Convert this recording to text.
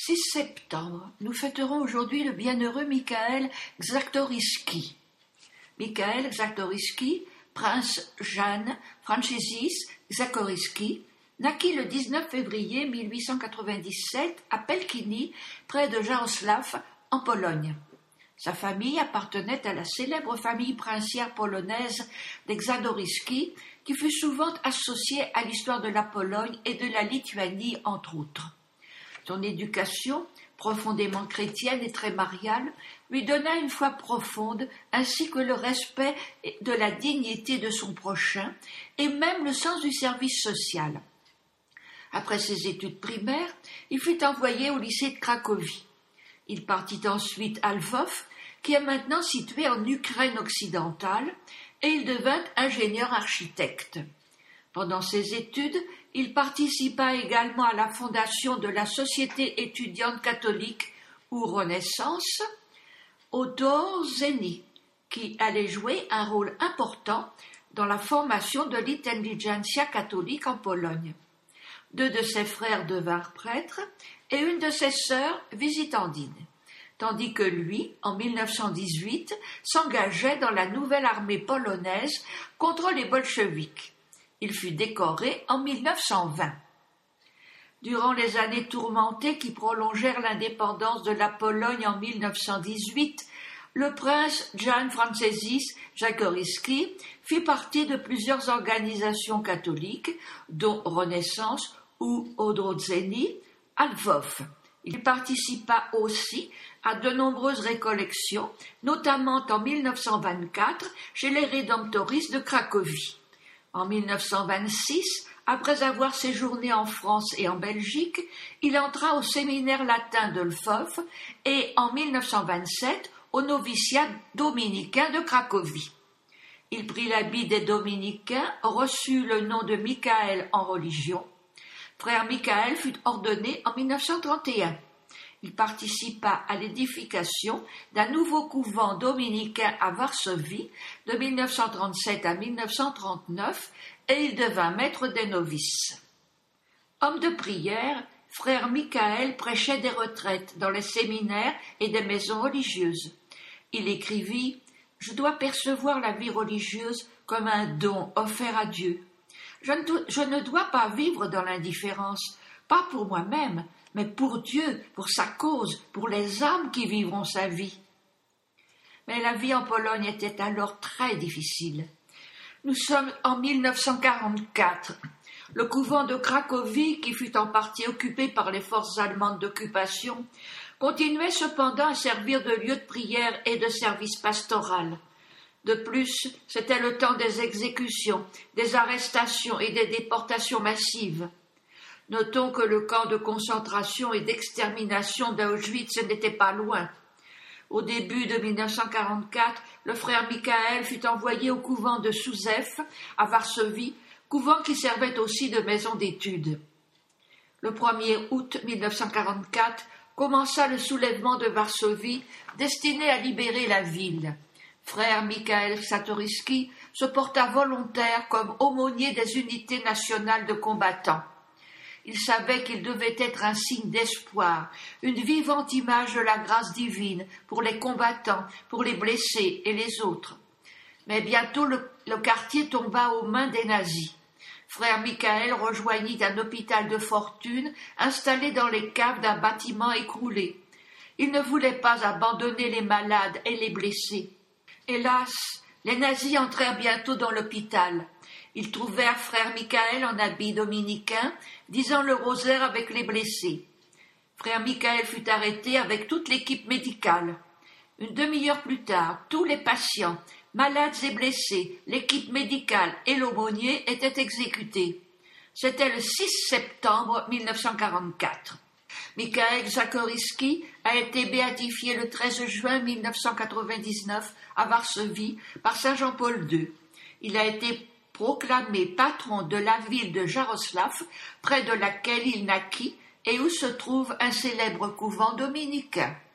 6 septembre, nous fêterons aujourd'hui le bienheureux Michael Czartoryski. Michael Czartoryski, prince Jan Francis Czartoryski, naquit le 19 février 1897 à Pelkiny, près de Jarosław, en Pologne. Sa famille appartenait à la célèbre famille princière polonaise des Czartoryski, qui fut souvent associée à l'histoire de la Pologne et de la Lituanie, entre autres. Son éducation, profondément chrétienne et très mariale, lui donna une foi profonde, ainsi que le respect de la dignité de son prochain, et même le sens du service social. Après ses études primaires, il fut envoyé au lycée de Cracovie. Il partit ensuite à Lvov, qui est maintenant situé en Ukraine occidentale, et il devint ingénieur architecte. Pendant ses études, il participa également à la fondation de la Société étudiante catholique ou Renaissance, Odor-Zeni, qui allait jouer un rôle important dans la formation de l'intelligentsia catholique en Pologne. 2 de ses frères devinrent prêtres et une de ses sœurs visitandine, tandis que lui, en 1918, s'engageait dans la nouvelle armée polonaise contre les bolcheviks. Il fut décoré en 1920. Durant les années tourmentées qui prolongèrent l'indépendance de la Pologne en 1918, le prince Jan Francis Czartoryski fit partie de plusieurs organisations catholiques, dont Renaissance ou Odor-Zeni, à Lvov. Il participa aussi à de nombreuses récollections, notamment en 1924 chez les Rédemptoristes de Cracovie. En 1926, après avoir séjourné en France et en Belgique, il entra au séminaire latin de Lvov et en 1927 au noviciat dominicain de Cracovie. Il prit l'habit des dominicains, reçut le nom de Michael en religion. Frère Michael fut ordonné en 1931. Il participa à l'édification d'un nouveau couvent dominicain à Varsovie de 1937 à 1939 et il devint maître des novices. Homme de prière, frère Michael prêchait des retraites dans les séminaires et des maisons religieuses. Il écrivit « Je dois percevoir la vie religieuse comme un don offert à Dieu. Je ne dois pas vivre dans l'indifférence, pas pour moi-même, mais pour Dieu, pour sa cause, pour les âmes qui vivront sa vie. » Mais la vie en Pologne était alors très difficile. Nous sommes en 1944. Le couvent de Cracovie, qui fut en partie occupé par les forces allemandes d'occupation, continuait cependant à servir de lieu de prière et de service pastoral. De plus, c'était le temps des exécutions, des arrestations et des déportations massives. Notons que le camp de concentration et d'extermination d'Auschwitz n'était pas loin. Au début de 1944, le frère Michael fut envoyé au couvent de Souzew, à Varsovie, couvent qui servait aussi de maison d'études. Le 1er août 1944 commença le soulèvement de Varsovie, destiné à libérer la ville. Frère Michael Czartoryski se porta volontaire comme aumônier des unités nationales de combattants. Il savait qu'il devait être un signe d'espoir, une vivante image de la grâce divine pour les combattants, pour les blessés et les autres. Mais bientôt le quartier tomba aux mains des nazis. Frère Michael rejoignit un hôpital de fortune installé dans les caves d'un bâtiment écroulé. Il ne voulait pas abandonner les malades et les blessés. Hélas, les nazis entrèrent bientôt dans l'hôpital. Ils trouvèrent frère Michael en habit dominicain, disant le rosaire avec les blessés. Frère Michael fut arrêté avec toute l'équipe médicale. Une demi-heure plus tard, tous les patients, malades et blessés, l'équipe médicale et l'aumônier étaient exécutés. C'était le 6 septembre 1944. Michael Czartoryski a été béatifié le 13 juin 1999 à Varsovie par Saint Jean-Paul II. Il a été proclamé patron de la ville de Jarosław, près de laquelle il naquit et où se trouve un célèbre couvent dominicain.